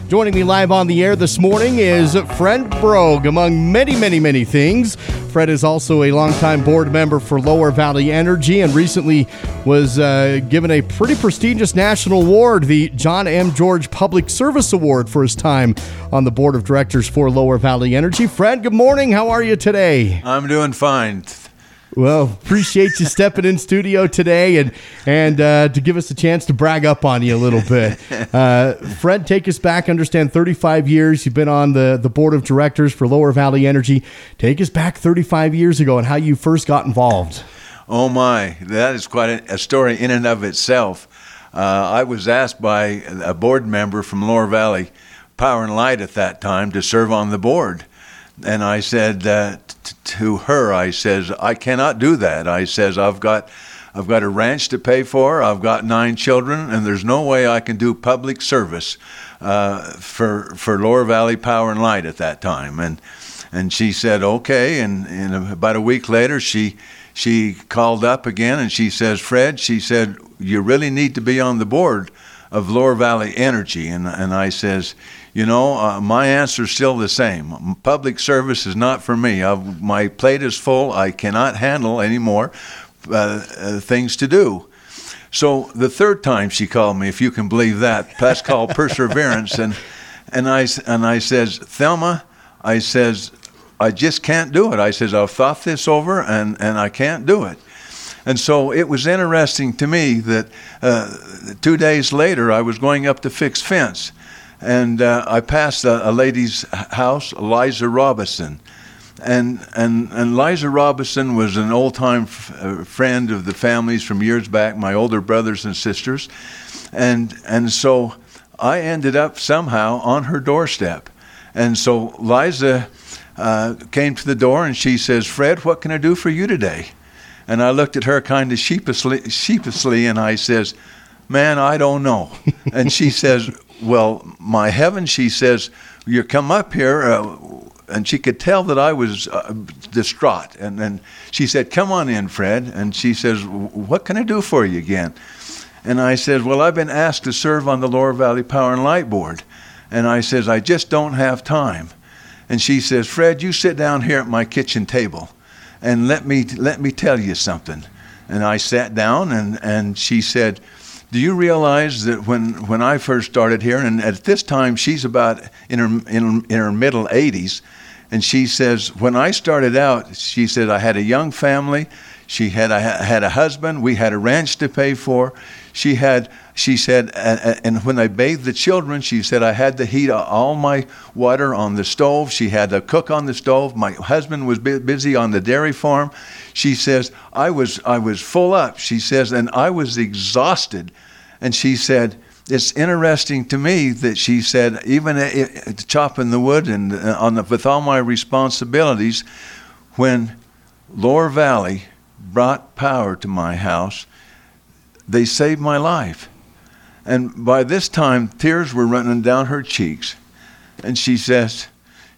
Joining me live on the air this morning is Fred Brogue, among many things. Fred is also a longtime board member for Lower Valley Energy and recently was given a pretty prestigious national award, the John M. George Public Service Award, for his time on the board of directors for Lower Valley Energy. Fred, good morning. How are you today? I'm doing fine. Well, appreciate you stepping in studio today and to give us a chance to brag up on you a little bit. Fred, take us back. Understand 35 years. You've been on the board of directors for Lower Valley Energy. Take us back 35 years ago and how you first got involved. Oh my, that is quite a story in and of itself. I was asked by a board member from Lower Valley Power and Light at that time to serve on the board. And I said to her, I says, I cannot do that. I says, I've got a ranch to pay for. I've got 9 children, and there's no way I can do public service for Lower Valley Power and Light at that time. And she said, okay. And about a week later, she called up again, and she says, Fred, she said, you really need to be on the board of Lower Valley Energy. And I says, my answer is still the same. Public service is not for me. My plate is full. I cannot handle any more things to do. So the third time she called me, if you can believe that, that's called perseverance. And I says, Thelma, I says, I just can't do it. I says, I've thought this over and I can't do it. And so it was interesting to me that 2 days later I was going up to fix fence. And I passed a lady's house, Liza Robinson. And Liza Robinson was an old-time friend of the families from years back, my older brothers and sisters. And so I ended up somehow on her doorstep. And so Liza came to the door and she says, Fred, what can I do for you today? And I looked at her kind of sheepishly and I says, man, I don't know. And she says, well, my heavens, she says, you come up here, and she could tell that I was distraught. And then she said, come on in, Fred. And she says, what can I do for you again? And I said, well, I've been asked to serve on the Lower Valley Power and Light Board. And I says, I just don't have time. And she says, Fred, you sit down here at my kitchen table and let me tell you something. And I sat down and she said, do you realize that when I first started here, and at this time she's about in her middle 80s, and she says, when I started out, she said, I had a young family, I had a husband, we had a ranch to pay for, she said, and when I bathed the children, she said, I had to heat all my water on the stove. She had to cook on the stove. My husband was busy on the dairy farm. She says, I was full up. She says, and I was exhausted. And she said, it's interesting to me that she said, even chopping the wood and with all my responsibilities, when Lower Valley brought power to my house, they saved my life. And by this time, tears were running down her cheeks. And she says,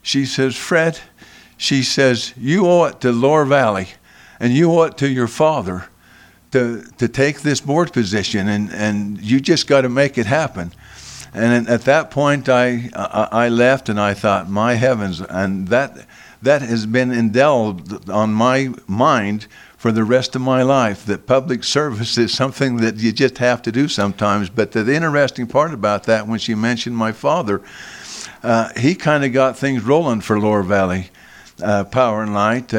Fred, she says, you owe it to Lower Valley and you owe it to your father to take this board position, and you just got to make it happen. And at that point, I left and I thought, my heavens, and that has been indwelled on my mind for the rest of my life, that public service is something that you just have to do sometimes. But the interesting part about that, when she mentioned my father, he kind of got things rolling for Lower Valley Power and Light.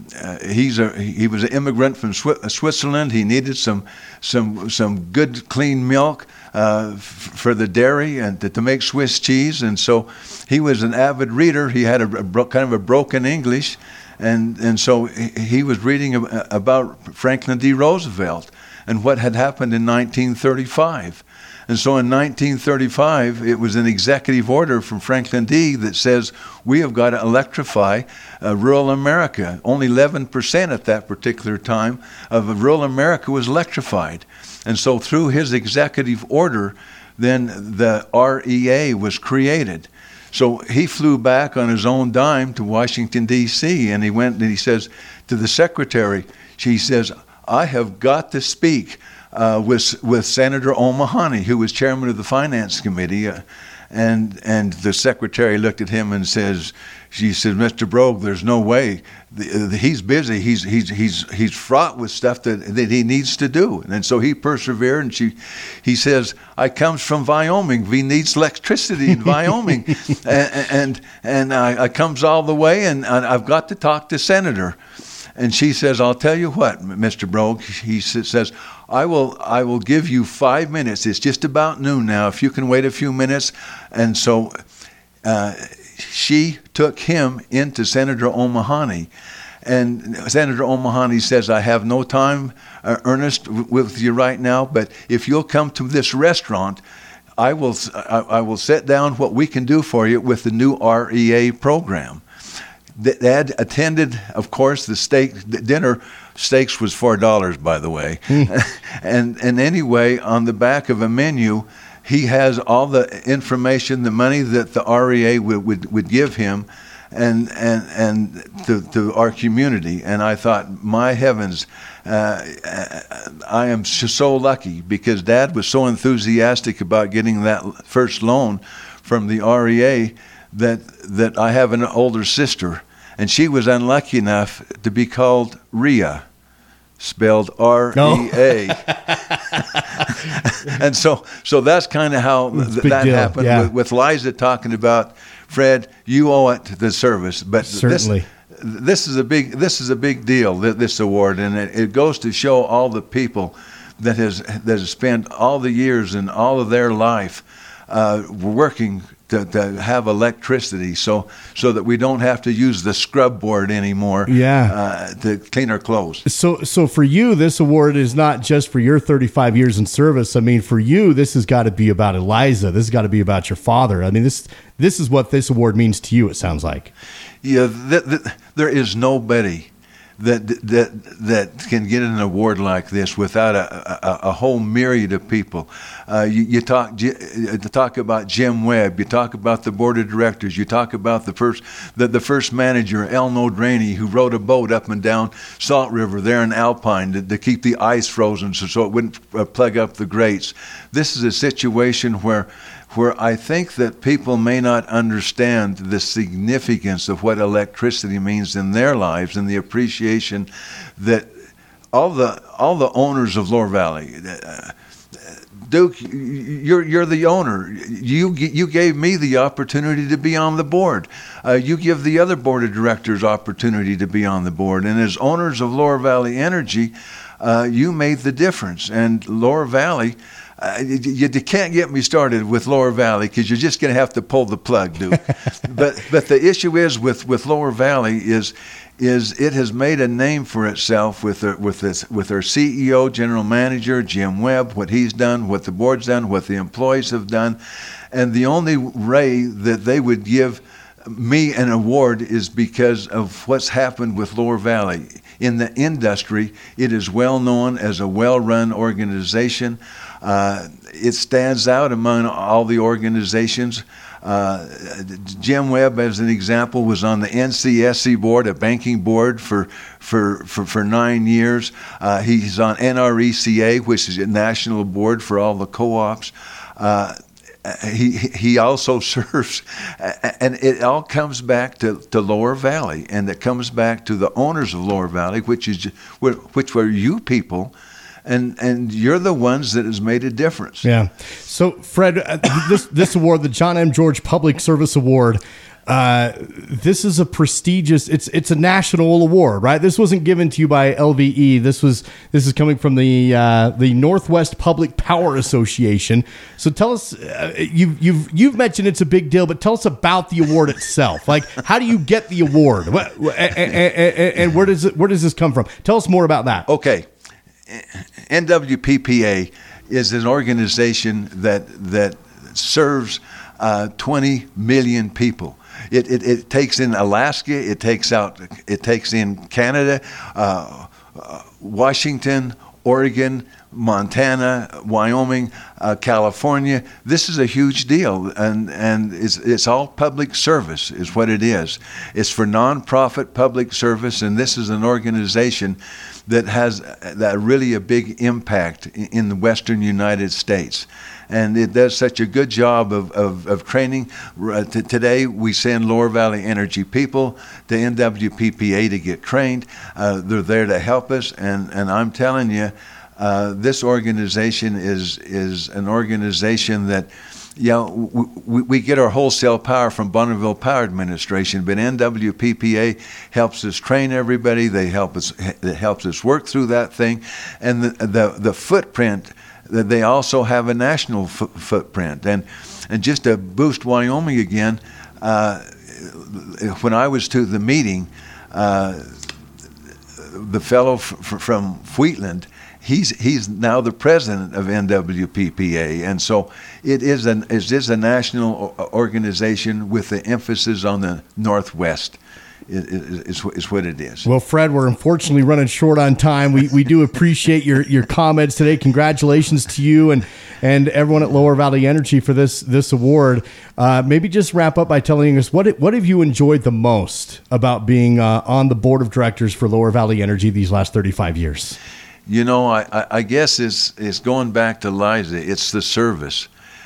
He was an immigrant from Switzerland. He needed some good, clean milk for the dairy and to make Swiss cheese. And so he was an avid reader. He had kind of a broken English. And so he was reading about Franklin D. Roosevelt and what had happened in 1935. And so in 1935, it was an executive order from Franklin D. that says we have got to electrify rural America. Only 11% at that particular time of rural America was electrified. And so through his executive order, then the REA was created. So he flew back on his own dime to Washington, D.C., and he went and he says to the secretary, she says, I have got to speak with Senator O'Mahony, who was chairman of the Finance Committee. And the secretary looked at him and she said, Mr. Brogue, there's no way. He's busy. He's fraught with stuff that he needs to do. And so he persevered. And he says, I comes from Wyoming. We needs electricity in Wyoming, and I comes all the way, and I've got to talk to Senator. And she says, I'll tell you what, Mr. Brogue. He says, I will give you 5 minutes. It's just about noon now. If you can wait a few minutes. And so she took him into Senator O'Mahony. And Senator O'Mahony says, I have no time, Ernest, with you right now, but if you'll come to this restaurant, I will set down what we can do for you with the new REA program. Dad attended, of course, the dinner. Steaks was $4, by the way. And anyway, on the back of a menu, he has all the information, the money that the REA would give him, and to our community. And I thought, my heavens, I am so lucky, because Dad was so enthusiastic about getting that first loan from the REA that I have an older sister, and she was unlucky enough to be called Rhea, spelled R-E-A. And so that's kind of how that happened, with Liza talking about, Fred, you owe it to the service. But certainly, this is a big deal, this award, and it goes to show all the people that has spent all the years and all of their life working to have electricity, so that we don't have to use the scrub board anymore to clean our clothes. So for you, this award is not just for your 35 years in service. I mean, for you, this has got to be about Eliza. This has got to be about your father. I mean, this is what this award means to you, it sounds like. Yeah, there is nobody that can get an award like this without a whole myriad of people. You talk about Jim Webb. You talk about the board of directors. You talk about the first manager, Elno Draney, who rode a boat up and down Salt River there in Alpine to keep the ice frozen so it wouldn't plug up the grates. This is a situation where I think that people may not understand the significance of what electricity means in their lives, and the appreciation that all the owners of Lower Valley, Duke, you're the owner. You gave me the opportunity to be on the board. You give the other board of directors opportunity to be on the board, and as owners of Lower Valley Energy, you made the difference. And Lower Valley. You can't get me started with Lower Valley, because you're just going to have to pull the plug, Duke. but the issue is with Lower Valley is it has made a name for itself with our CEO, general manager Jim Webb, what he's done, what the board's done, what the employees have done, and the only way that they would give me an award is because of what's happened with Lower Valley. In the industry, it is well known as a well-run organization. It stands out among all the organizations. Jim Webb, as an example, was on the NCSC board, a banking board, for 9 years. He's on NRECA, which is a national board for all the co-ops. He also serves, and it all comes back to Lower Valley, and it comes back to the owners of Lower Valley, which were you people. And you're the ones that has made a difference. Yeah. So, Fred, this award, the John M. George Public Service Award, this is a prestigious. It's a national award, right? This wasn't given to you by LVE. This is coming from the Northwest Public Power Association. So tell us, you've mentioned it's a big deal, but tell us about the award itself. Like, how do you get the award, and where does this come from? Tell us more about that. Okay. NWPPA is an organization that serves 20 million people. It takes in Alaska, it takes in Canada, Washington, Oregon, Montana, Wyoming, California. This is a huge deal, and it's all public service is what it is. It's for nonprofit public service, and this is an organization that has that really a big impact in the western United States. And it does such a good job of training. Today, we send Lower Valley Energy people to NWPPA to get trained. They're there to help us, and I'm telling you, this organization is an organization that, we get our wholesale power from Bonneville Power Administration, but NWPPA helps us train everybody. It helps us work through that thing, and the footprint. They also have a national footprint, and just to boost Wyoming again. When I was to the meeting, the fellow from Wheatland, he's now the president of NWPPA, and so it is a national organization with the emphasis on the Northwest. Is what it is. Well, Fred, we're unfortunately running short on time. We do appreciate your comments today. Congratulations to you and everyone at Lower Valley Energy for this award. Maybe just wrap up by telling us what have you enjoyed the most about being on the board of directors for Lower Valley Energy these last 35 years? I guess it's going back to Liza. It's the service.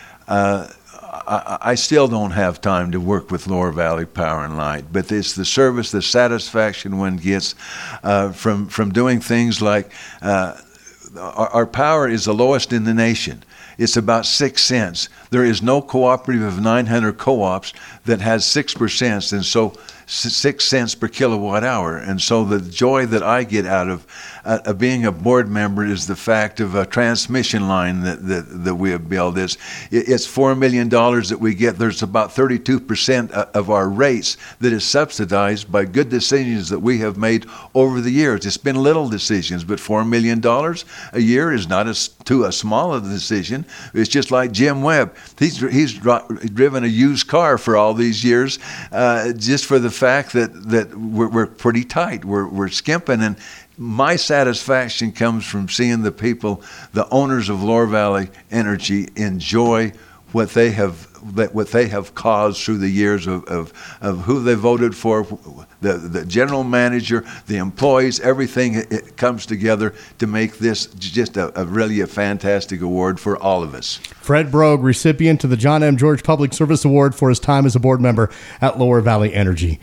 I still don't have time to work with Lower Valley Power and Light, but it's the service, the satisfaction one gets from doing things like our power is the lowest in the nation. It's about 6 cents. There is no cooperative of 900 co-ops that has 6%, and so 6 cents per kilowatt hour. And so the joy that I get out of being a board member is the fact of a transmission line that we have built. It's $4 million that we get. There's about 32% of our rates that is subsidized by good decisions that we have made over the years. It's been little decisions, but $4 million a year is not too small a decision. It's just like Jim Webb. He's driven a used car for all these years, just for the fact that we're pretty tight. We're skimping, and my satisfaction comes from seeing the people, the owners of Lower Valley Energy, enjoy what they have caused through the years of who they voted for, the general manager, the employees, everything. It comes together to make this just a really fantastic award for all of us. Fred Brogue, recipient of the John M. George Public Service Award for his time as a board member at Lower Valley Energy.